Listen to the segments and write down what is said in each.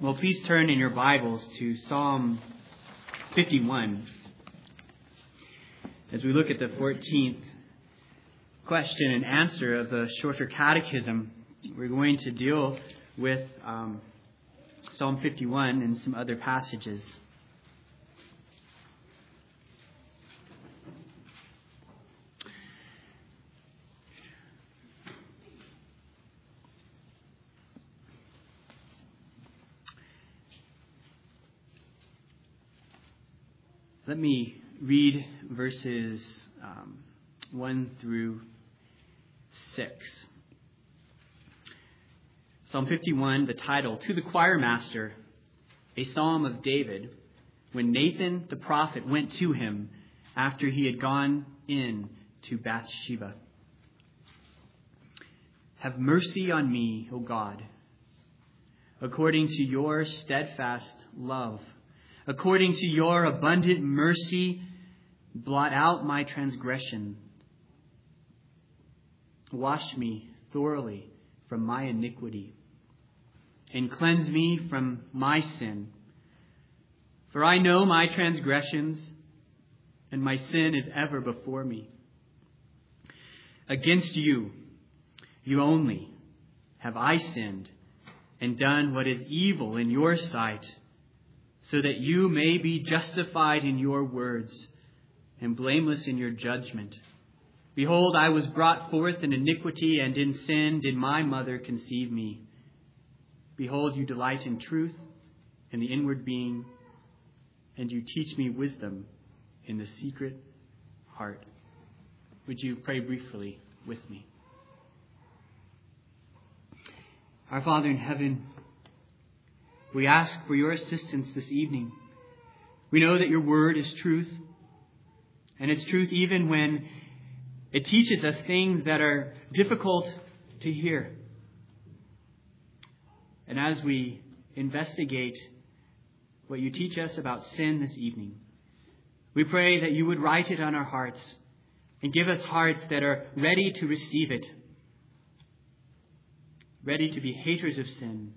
Well, please turn in your Bibles to Psalm 51. As we look at the 14th question and answer of the shorter catechism, we're going to deal with Psalm 51 and some other passages. Let me read verses 1 through 6. Psalm 51, the title, To the Choir Master, a Psalm of David, when Nathan the prophet went to him after he had gone in to Bathsheba. Have mercy on me, O God, according to your steadfast love. According to your abundant mercy, blot out my transgression. Wash me thoroughly from my iniquity, and cleanse me from my sin. For I know my transgressions, and my sin is ever before me. Against you, you only, have I sinned, and done what is evil in your sight, so that you may be justified in your words and blameless in your judgment. Behold, I was brought forth in iniquity, and in sin did my mother conceive me. Behold, you delight in truth and the inward being, and you teach me wisdom in the secret heart. Would you pray briefly with me? Our Father in heaven, we ask for your assistance this evening. We know that your word is truth, and it's truth even when it teaches us things that are difficult to hear. And as we investigate what you teach us about sin this evening, we pray that you would write it on our hearts and give us hearts that are ready to receive it, ready to be haters of sin,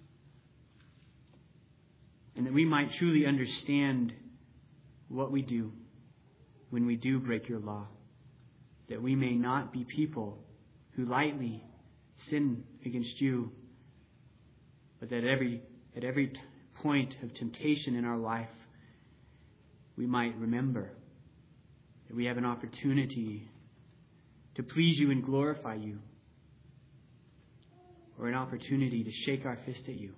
and that we might truly understand what we do when we do break your law. That we may not be people who lightly sin against you, but that at every point of temptation in our life, we might remember that we have an opportunity to please you and glorify you, or an opportunity to shake our fist at you.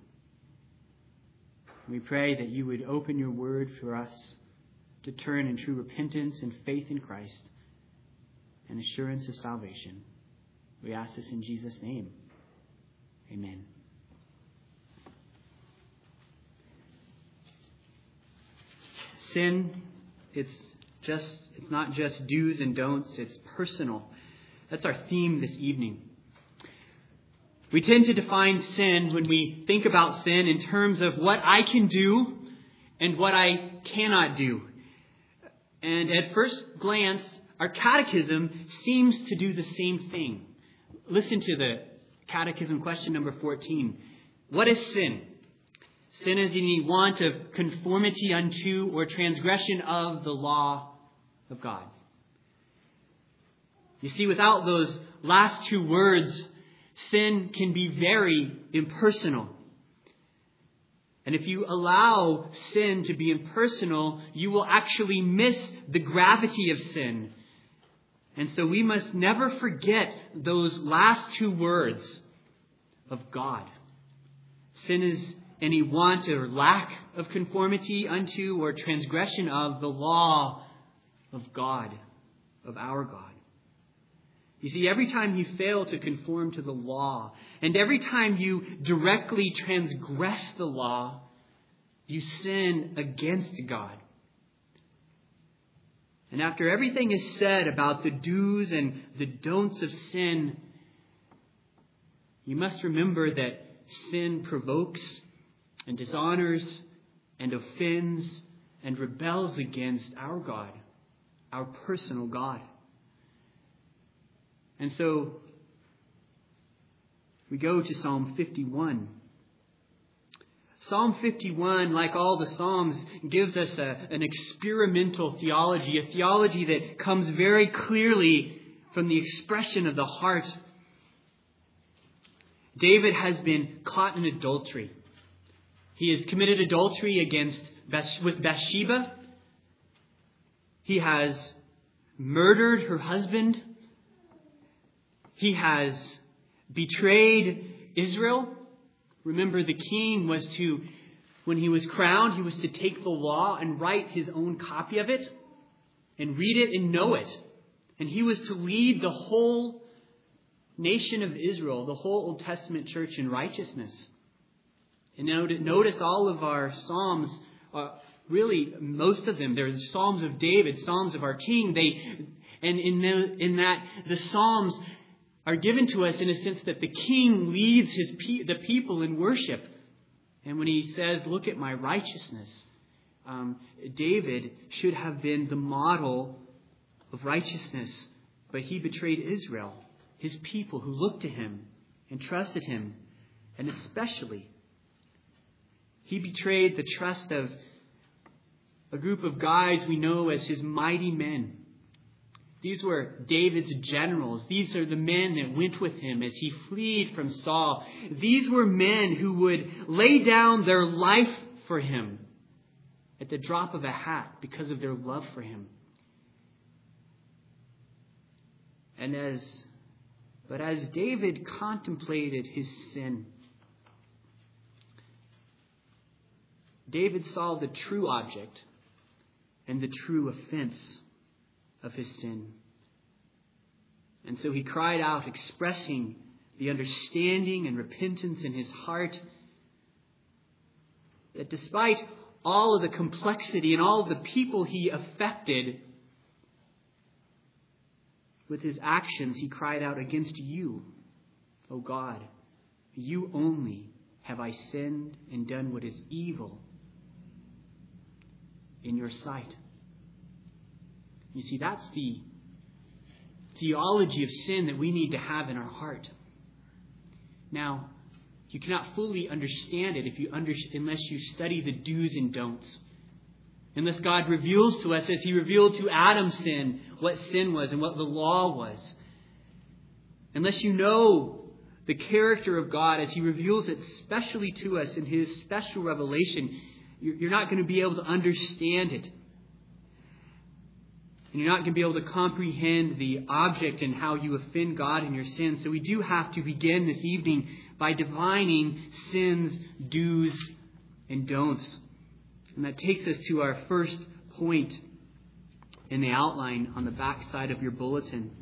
We pray that you would open your word for us to turn in true repentance and faith in Christ and assurance of salvation. We ask this in Jesus' name. Amen. Sin, it's not just do's and don'ts, it's personal. That's our theme this evening. We tend to define sin when we think about sin in terms of what I can do and what I cannot do. And at first glance, our catechism seems to do the same thing. Listen to the catechism question number 14. What is sin? Sin is any want of conformity unto or transgression of the law of God. You see, without those last two words, sin can be very impersonal. And if you allow sin to be impersonal, you will actually miss the gravity of sin. And so we must never forget those last two words of God. Sin is any want or lack of conformity unto or transgression of the law of God, of our God. You see, every time you fail to conform to the law, and every time you directly transgress the law, you sin against God. And after everything is said about the do's and the don'ts of sin, you must remember that sin provokes and dishonors and offends and rebels against our God, our personal God. And so we go to Psalm 51. Psalm 51, like all the Psalms, gives us an experimental theology, a theology that comes very clearly from the expression of the heart. David has been caught in adultery. He has committed adultery with Bathsheba. He has murdered her husband. He has betrayed Israel. Remember, the king was to, when he was crowned, he was to take the law and write his own copy of it and read it and know it. And he was to lead the whole nation of Israel, the whole Old Testament church, in righteousness. And notice all of our Psalms, really most of them, they're the Psalms of David, Psalms of our King. In that the Psalms are given to us in a sense that the king leads the people in worship. And when he says, look at my righteousness, David should have been the model of righteousness. But he betrayed Israel, his people who looked to him and trusted him. And especially, he betrayed the trust of a group of guys we know as his mighty men. These were David's generals. These are the men that went with him as he fled from Saul. These were men who would lay down their life for him at the drop of a hat because of their love for him. But as David contemplated his sin, David saw the true object and the true offense of his sin. And so he cried out, expressing the understanding and repentance in his heart, that despite all of the complexity and all of the people he affected with his actions, he cried out, against you, O God, you only have I sinned and done what is evil in your sight. You see, that's the theology of sin that we need to have in our heart. Now, you cannot fully understand it unless you study the do's and don'ts. Unless God reveals to us, as he revealed to Adam's sin, what sin was and what the law was. Unless you know the character of God as he reveals it specially to us in his special revelation, you're not going to be able to understand it. And you're not going to be able to comprehend the object and how you offend God in your sin. So we do have to begin this evening by divining sin's do's and don'ts. And that takes us to our first point in the outline on the back side of your bulletin.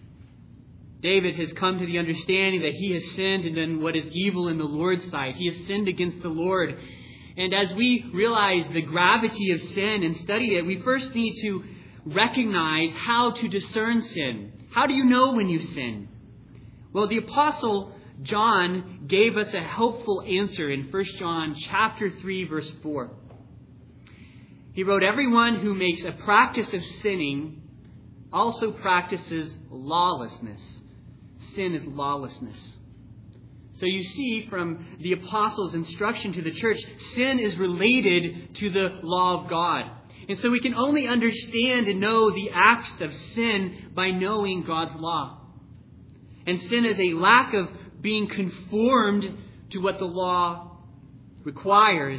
David has come to the understanding that he has sinned and done what is evil in the Lord's sight. He has sinned against the Lord. And as we realize the gravity of sin and study it, we first need to recognize how to discern sin. How do you know when you sin? Well, the Apostle John gave us a helpful answer in 1 John chapter 3, verse 4. He wrote, everyone who makes a practice of sinning also practices lawlessness. Sin is lawlessness. So you see from the apostles' instruction to the church, sin is related to the law of God. And so we can only understand and know the acts of sin by knowing God's law. And sin is a lack of being conformed to what the law requires.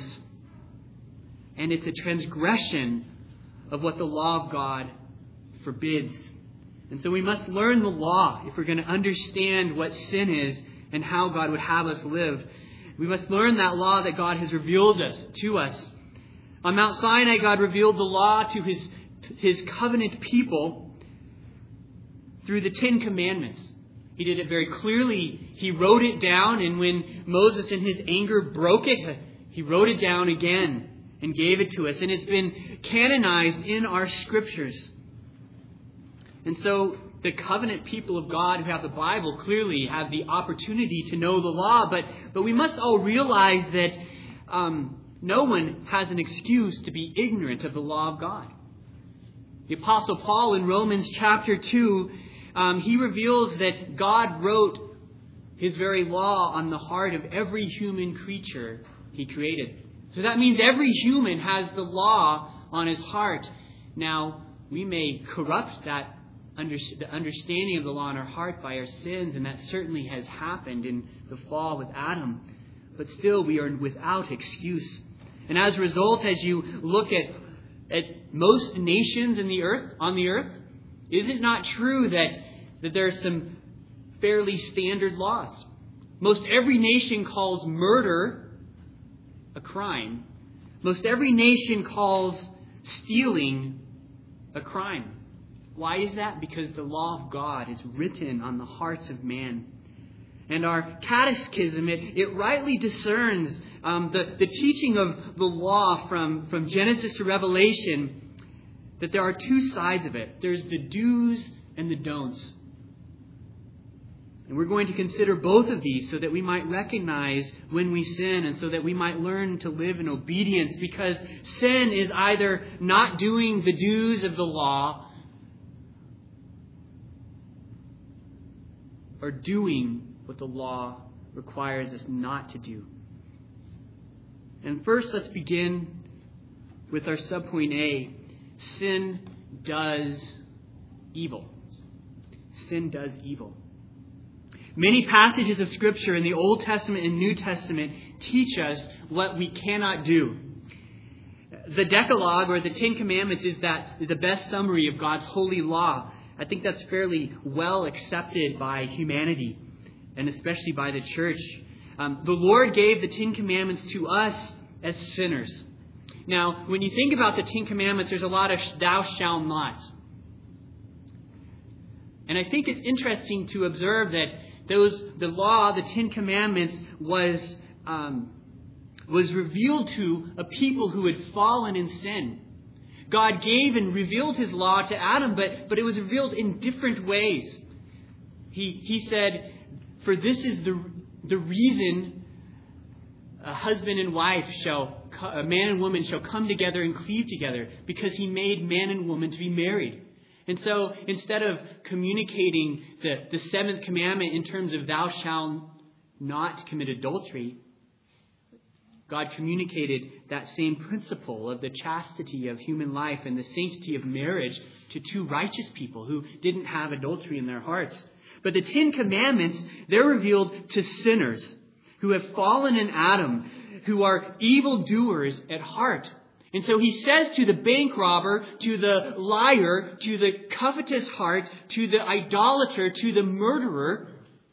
And it's a transgression of what the law of God forbids. And so we must learn the law if we're going to understand what sin is and how God would have us live. We must learn that law that God has revealed to us. On Mount Sinai, God revealed the law to his covenant people through the 10 Commandments. He did it very clearly. He wrote it down, and when Moses in his anger broke it, he wrote it down again and gave it to us. And it's been canonized in our scriptures. And so the covenant people of God who have the Bible clearly have the opportunity to know the law. But we must all realize that no one has an excuse to be ignorant of the law of God. The Apostle Paul in Romans chapter 2, he reveals that God wrote his very law on the heart of every human creature he created. So that means every human has the law on his heart. Now, we may corrupt the understanding of the law in our heart by our sins, and that certainly has happened in the fall with Adam. But still, we are without excuse. And as a result, as you look at most nations on the earth, is it not true that there are some fairly standard laws? Most every nation calls murder a crime. Most every nation calls stealing a crime. Why is that? Because the law of God is written on the hearts of man. And our catechism, it rightly discerns the teaching of the law from Genesis to Revelation, that there are two sides of it. There's the do's and the don'ts. And we're going to consider both of these so that we might recognize when we sin and so that we might learn to live in obedience, because sin is either not doing the do's of the law or doing what the law requires us not to do. And first, let's begin with our subpoint A. Sin does evil. Sin does evil. Many passages of Scripture in the Old Testament and New Testament teach us what we cannot do. The Decalogue, or the Ten Commandments, is the best summary of God's holy law. I think that's fairly well accepted by humanity, and especially by the church. The Lord gave the Ten Commandments to us as sinners. Now, when you think about the Ten Commandments, there's a lot of thou shalt not. And I think it's interesting to observe that the law, the Ten Commandments, was revealed to a people who had fallen in sin. God gave and revealed His law to Adam, but it was revealed in different ways. He said, "For this is the reason a husband and wife a man and woman shall come together and cleave together, because He made man and woman to be married." And so instead of communicating the seventh commandment in terms of thou shalt not commit adultery, God communicated that same principle of the chastity of human life and the sanctity of marriage to two righteous people who didn't have adultery in their hearts. But the Ten Commandments, they're revealed to sinners who have fallen in Adam, who are evildoers at heart. And so He says to the bank robber, to the liar, to the covetous heart, to the idolater, to the murderer,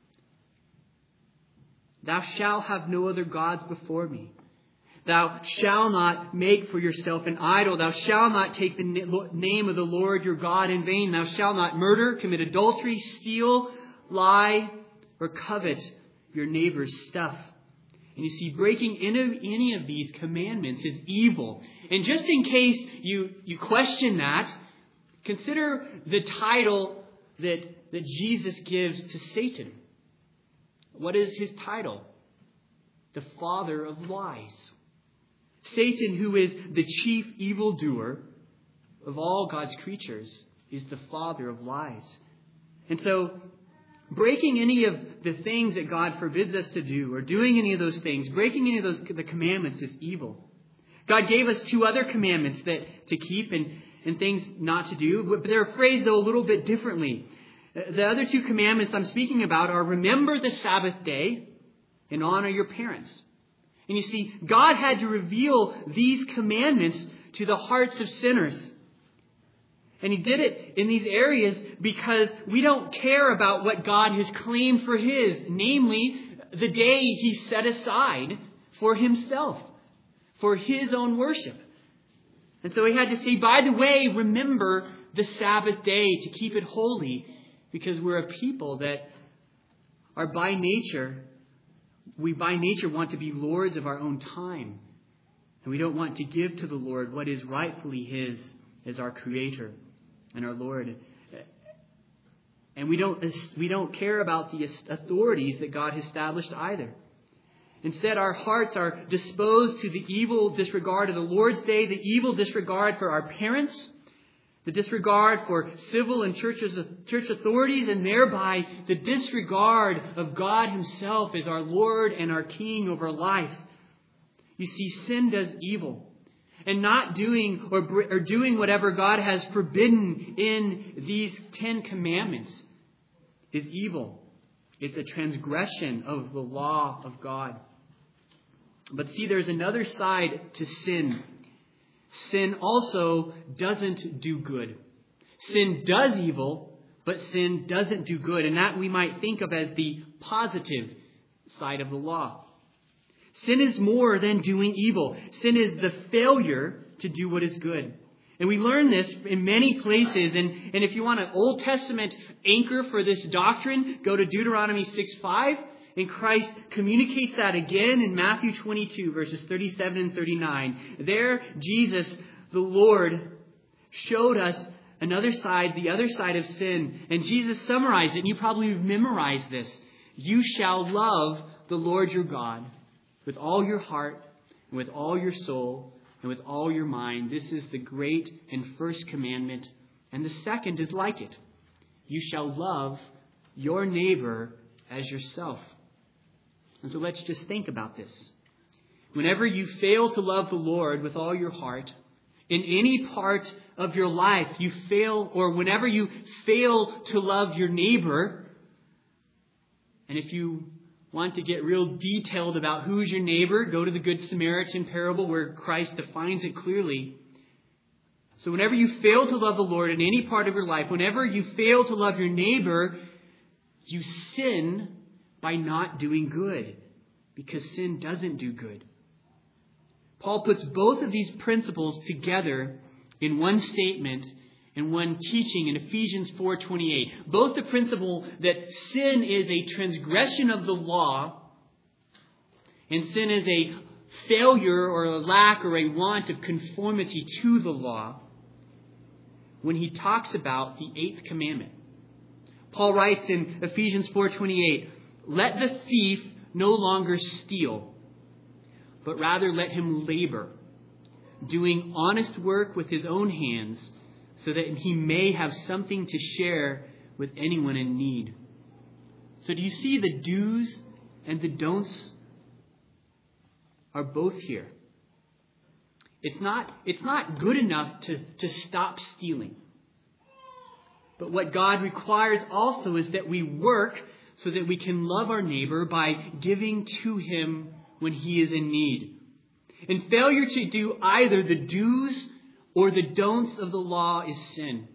"Thou shalt have no other gods before me. Thou shalt not make for yourself an idol. Thou shalt not take the name of the Lord your God in vain. Thou shalt not murder, commit adultery, steal, lie, or covet your neighbor's stuff." And you see, breaking any of these commandments is evil. And just in case you question that, consider the title that Jesus gives to Satan. What is his title? The father of lies. Satan, who is the chief evildoer of all God's creatures, is the father of lies. And so, breaking any of the things that God forbids us to do, or doing any of those things, breaking any of the commandments, is evil. God gave us two other commandments to keep and things not to do, but they're phrased, though, a little bit differently. The other two commandments I'm speaking about are remember the Sabbath day and honor your parents. And you see, God had to reveal these commandments to the hearts of sinners. And He did it in these areas because we don't care about what God has claimed for His, namely the day He set aside for Himself, for His own worship. And so He had to say, by the way, remember the Sabbath day to keep it holy, because we're a people that are by nature want to be lords of our own time. And we don't want to give to the Lord what is rightfully His as our Creator and our Lord. And we don't care about the authorities that God has established either. Instead, our hearts are disposed to the evil disregard of the Lord's Day, the evil disregard for our parents, the disregard for civil and church authorities, and thereby the disregard of God Himself as our Lord and our King over life. You see, sin does evil. And not doing or doing whatever God has forbidden in these 10 commandments is evil. It's a transgression of the law of God. But see, there's another side to sin. Sin also doesn't do good. Sin does evil, but sin doesn't do good. And that we might think of as the positive side of the law. Sin is more than doing evil. Sin is the failure to do what is good. And we learn this in many places. And if you want an Old Testament anchor for this doctrine, go to Deuteronomy 6:5. And Christ communicates that again in Matthew 22, verses 37 and 39. There, Jesus, the Lord, showed us another side, the other side of sin. And Jesus summarized it, and you probably memorized this. You shall love the Lord your God with all your heart, and with all your soul, and with all your mind. This is the great and first commandment. And the second is like it. You shall love your neighbor as yourself. And so let's just think about this. Whenever you fail to love the Lord with all your heart, in any part of your life you fail, or whenever you fail to love your neighbor, and if you want to get real detailed about who's your neighbor, go to the Good Samaritan parable where Christ defines it clearly. So whenever you fail to love the Lord in any part of your life, whenever you fail to love your neighbor, you sin by not doing good, because sin doesn't do good. Paul puts both of these principles together in one statement and one teaching in Ephesians 4:28. Both the principle that sin is a transgression of the law and sin is a failure or a lack or a want of conformity to the law when he talks about the 8th commandment. Paul writes in Ephesians 4:28, let the thief no longer steal, but rather let him labor, doing honest work with his own hands, so that he may have something to share with anyone in need. So do you see the do's and the don'ts are both here? It's not good enough to stop stealing. But what God requires also is that we work so that we can love our neighbor by giving to him when he is in need. And failure to do either the do's or the don'ts of the law is sin.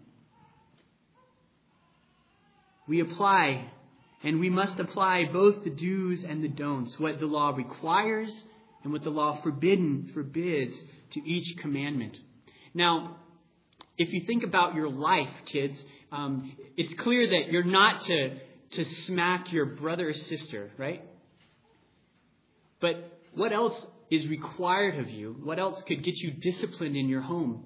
We apply, and we must apply both the do's and the don'ts, what the law requires and what the law forbids to each commandment. Now, if you think about your life, kids, it's clear that you're not to smack your brother or sister, right? But what else is required of you? What else could get you disciplined in your home?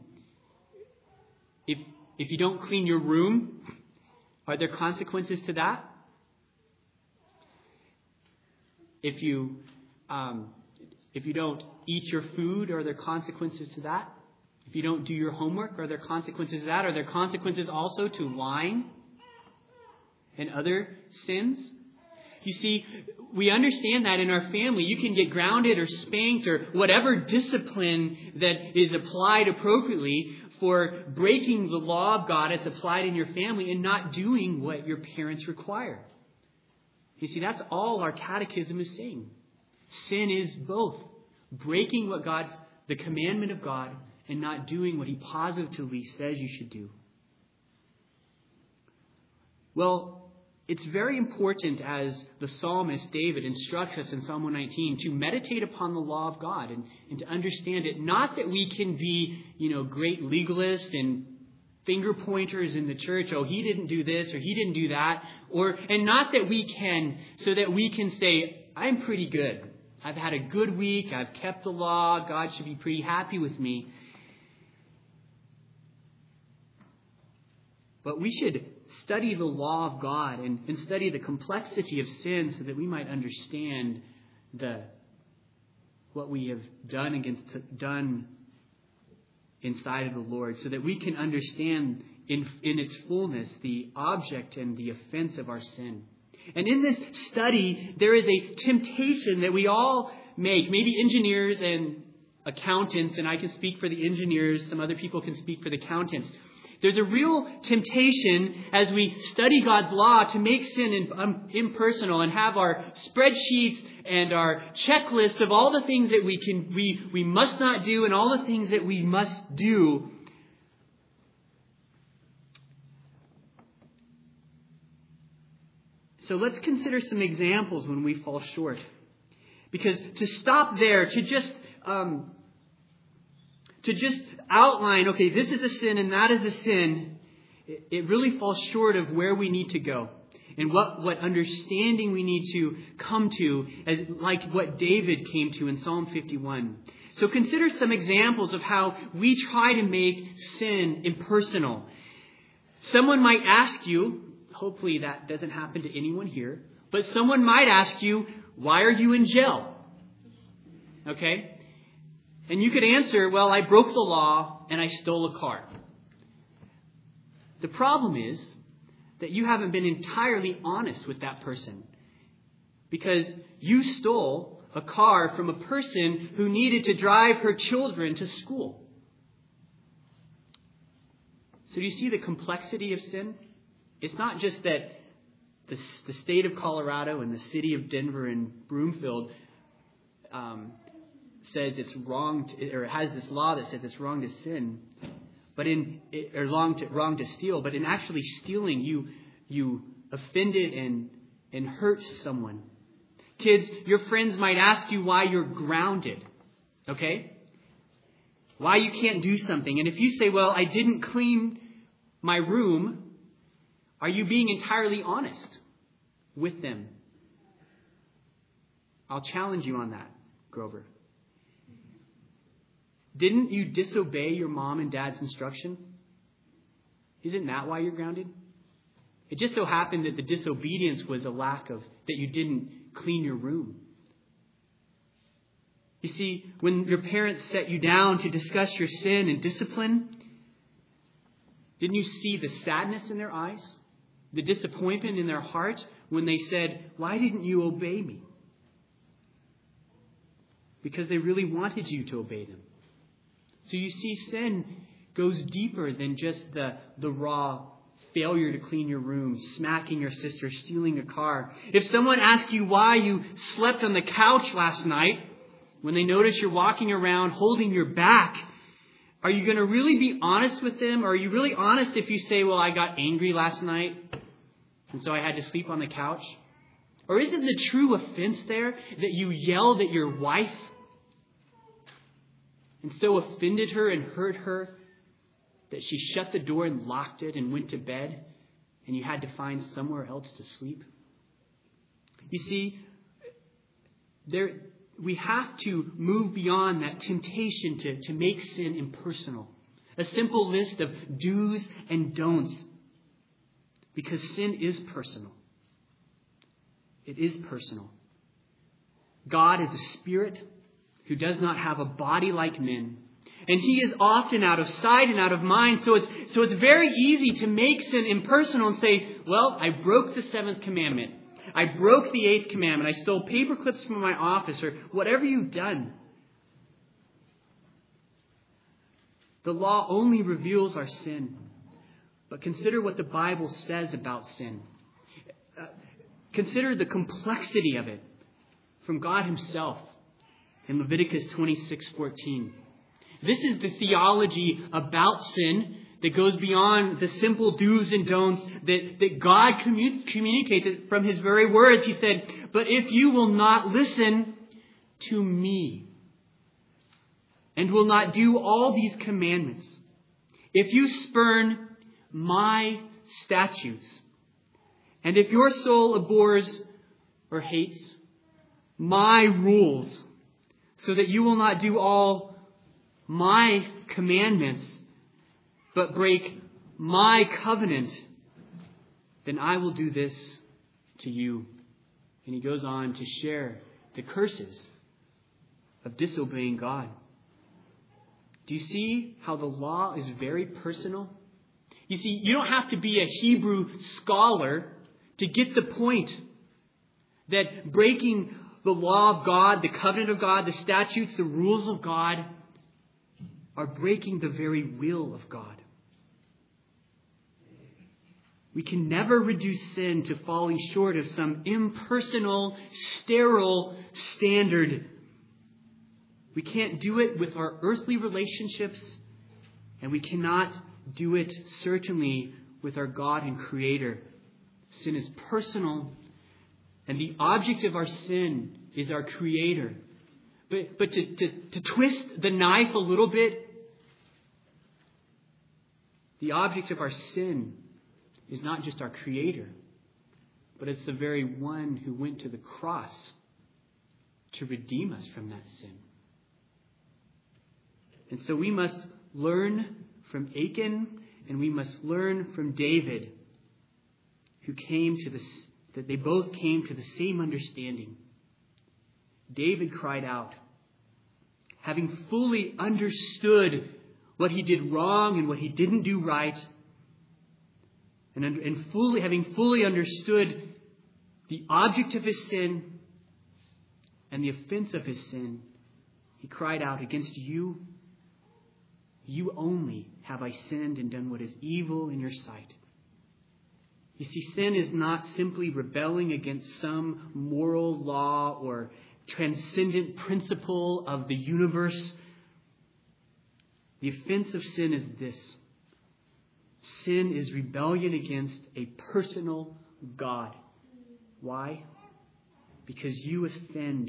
If you don't clean your room, are there consequences to that? If you don't eat your food, are there consequences to that? If you don't do your homework, are there consequences to that? Are there consequences also to lying and other sins? You see, we understand that in our family, you can get grounded or spanked or whatever discipline that is applied appropriately for breaking the law of God that's applied in your family and not doing what your parents require. You see, that's all our catechism is saying. Sin is both breaking the commandment of God, and not doing what he positively says you should do. Well, it's very important, as the psalmist David instructs us in Psalm 119, to meditate upon the law of God and to understand it. Not that we can be, great legalists and finger pointers in the church. Oh, he didn't do this or he didn't do that. And not that we can, so that we can say, I'm pretty good. I've had a good week. I've kept the law. God should be pretty happy with me. But we should study the law of God and study the complexity of sin so that we might understand what we have done inside of the Lord, so that we can understand in its fullness the object and the offense of our sin. And in this study, there is a temptation that we all make, maybe engineers and accountants, and I can speak for the engineers, some other people can speak for the accountants. There's a real temptation as we study God's law to make sin impersonal and have our spreadsheets and our checklist of all the things that we must not do and all the things that we must do. So let's consider some examples when we fall short. Because to stop there, to just outline, okay, this is a sin and that is a sin, it really falls short of where we need to go and what understanding we need to come to, as like what David came to in Psalm 51. So consider some examples of how we try to make sin impersonal. Someone might ask you, hopefully that doesn't happen to anyone here, but someone might ask you, why are you in jail? Okay? And you could answer, well, I broke the law and I stole a car. The problem is that you haven't been entirely honest with that person, because you stole a car from a person who needed to drive her children to school. So do you see the complexity of sin? It's not just that the state of Colorado and the city of Denver and Broomfield says it's wrong or has this law that says it's wrong to sin, but wrong to steal. But in actually stealing, you offended and hurt someone. Kids, your friends might ask you why you're grounded. Okay? Why you can't do something. And if you say, well, I didn't clean my room, are you being entirely honest with them? I'll challenge you on that, Grover. Didn't you disobey your mom and dad's instruction? Isn't that why you're grounded? It just so happened that the disobedience was a lack of, that you didn't clean your room. You see, when your parents set you down to discuss your sin and discipline, didn't you see the sadness in their eyes? The disappointment in their heart when they said, why didn't you obey me? Because they really wanted you to obey them. So you see, sin goes deeper than just the raw failure to clean your room, smacking your sister, stealing a car. If someone asks you why you slept on the couch last night, when they notice you're walking around holding your back, are you going to really be honest with them? Or are you really honest if you say, well, I got angry last night, and so I had to sleep on the couch? Or isn't the true offense there that you yelled at your wife and so offended her and hurt her that she shut the door and locked it and went to bed, and you had to find somewhere else to sleep? You see, we have to move beyond that temptation to make sin impersonal. A simple list of do's and don'ts. Because sin is personal. It is personal. God is a spirit who does not have a body like men. And he is often out of sight and out of mind. So it's very easy to make sin impersonal and say, well, I broke the 7th commandment. I broke the 8th commandment. I stole paper clips from my office, or whatever you've done. The law only reveals our sin. But consider what the Bible says about sin. Consider the complexity of it from God himself in Leviticus 26:14. This is the theology about sin that goes beyond the simple do's and don'ts that God communicates from his very words. He said, but if you will not listen to me and will not do all these commandments, if you spurn my statutes, and if your soul abhors or hates my rules, so that you will not do all my commandments, but break my covenant, then I will do this to you. And he goes on to share the curses of disobeying God. Do you see how the law is very personal? You see, you don't have to be a Hebrew scholar to get the point that breaking the law of God, the covenant of God, the statutes, the rules of God, are breaking the very will of God. We can never reduce sin to falling short of some impersonal, sterile standard. We can't do it with our earthly relationships, and we cannot do it, certainly, with our God and Creator. Sin is personal, and the object of our sin is our Creator. But to twist the knife a little bit, the object of our sin is not just our Creator, but it's the very one who went to the cross to redeem us from that sin. And so we must learn from Achan, and we must learn from David, that they both came to the same understanding. David cried out, having fully understood what he did wrong and what he didn't do right, and having fully understood the object of his sin and the offense of his sin, he cried out, against you only have I sinned and done what is evil in your sight. You see, sin is not simply rebelling against some moral law or transcendent principle of the universe. The offense of sin is this. Sin is rebellion against a personal God. Why? Because you offend.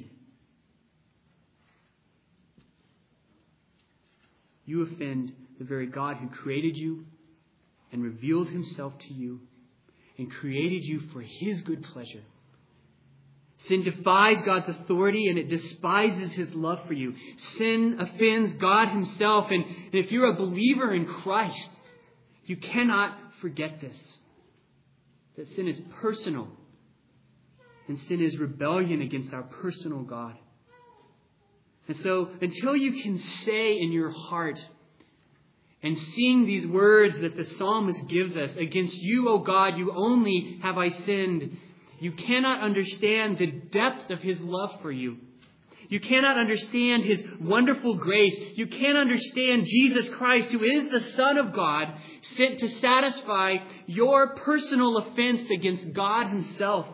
You offend the very God who created you and revealed himself to you and created you for his good pleasure. Sin defies God's authority and it despises his love for you. Sin offends God himself. And if you're a believer in Christ, you cannot forget this. That sin is personal. And sin is rebellion against our personal God. And so until you can say in your heart and sing these words that the psalmist gives us, against you, O God, you only have I sinned, you cannot understand the depth of his love for you. You cannot understand his wonderful grace. You can't understand Jesus Christ, who is the Son of God, sent to satisfy your personal offense against God himself.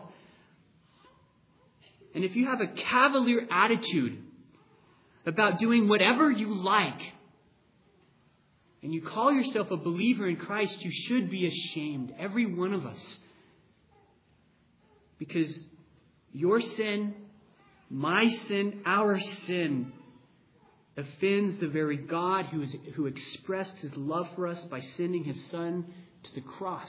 And if you have a cavalier attitude about doing whatever you like, and you call yourself a believer in Christ, you should be ashamed, every one of us. Because your sin, my sin, our sin, offends the very God who expressed his love for us by sending his Son to the cross.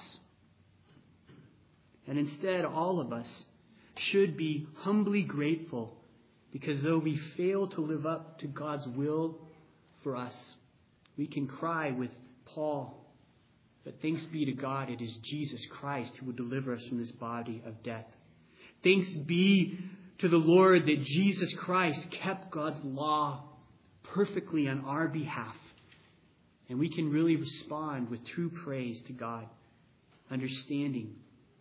And instead, all of us should be humbly grateful, because though we fail to live up to God's will for us, we can cry with Paul, but thanks be to God, it is Jesus Christ who will deliver us from this body of death. Thanks be to the Lord that Jesus Christ kept God's law perfectly on our behalf. And we can really respond with true praise to God, understanding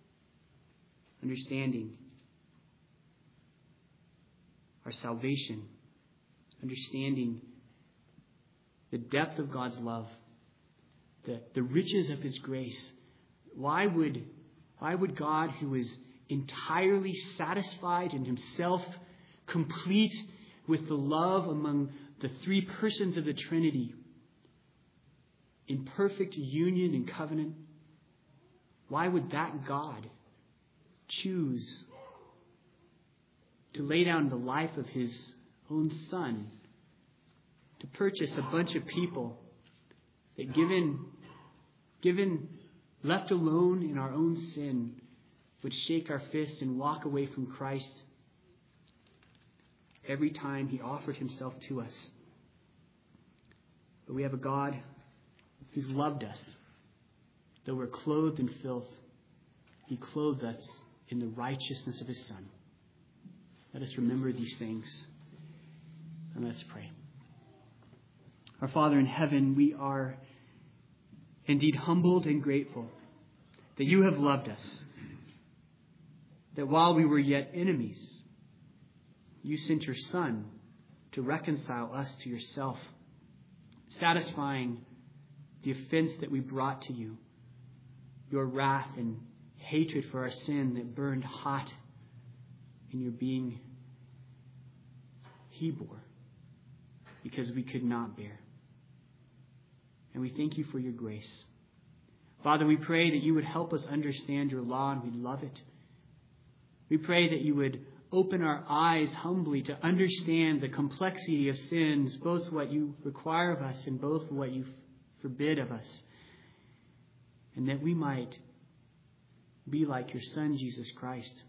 our salvation, understanding the depth of God's love, the riches of his grace. Why would God, who is entirely satisfied in himself, complete with the love among the three persons of the Trinity, in perfect union and covenant, why would that God choose to lay down the life of his own Son to purchase a bunch of people that given left alone in our own sin, would shake our fists and walk away from Christ every time he offered himself to us? But we have a God who's loved us. Though we're clothed in filth, he clothed us in the righteousness of his Son. Let us remember these things, and let's pray. Our Father in heaven, we are indeed humbled and grateful that you have loved us, that while we were yet enemies, you sent your Son to reconcile us to yourself, satisfying the offense that we brought to you, your wrath and hatred for our sin that burned hot in your being. He bore because we could not bear. And we thank you for your grace. Father, we pray that you would help us understand your law, and we love it. We pray that you would open our eyes humbly to understand the complexity of sins, both what you require of us and both what you forbid of us, and that we might be like your Son, Jesus Christ,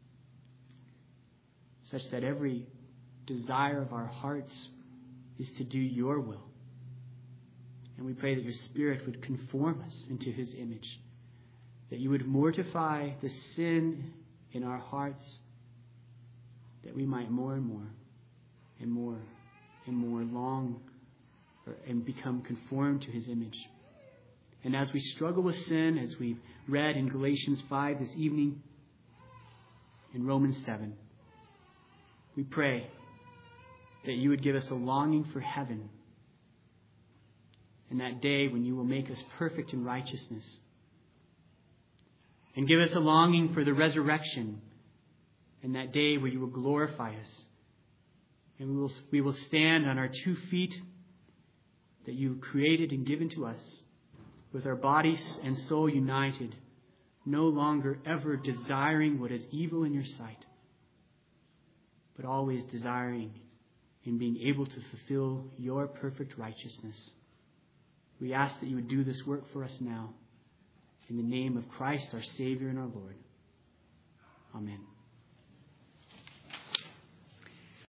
such that every desire of our hearts is to do your will. And we pray that your Spirit would conform us into his image, that you would mortify the sin in our hearts, that we might more and more and more and more long and become conformed to his image. And as we struggle with sin, as we've read in Galatians 5 this evening, in Romans 7, we pray that you would give us a longing for heaven, and that day when you will make us perfect in righteousness. And give us a longing for the resurrection, and that day where you will glorify us. And we will stand on our 2 feet that you created and given to us, with our bodies and soul united, no longer ever desiring what is evil in your sight, but always desiring and being able to fulfill your perfect righteousness. We ask that you would do this work for us now. In the name of Christ, our Savior and our Lord. Amen.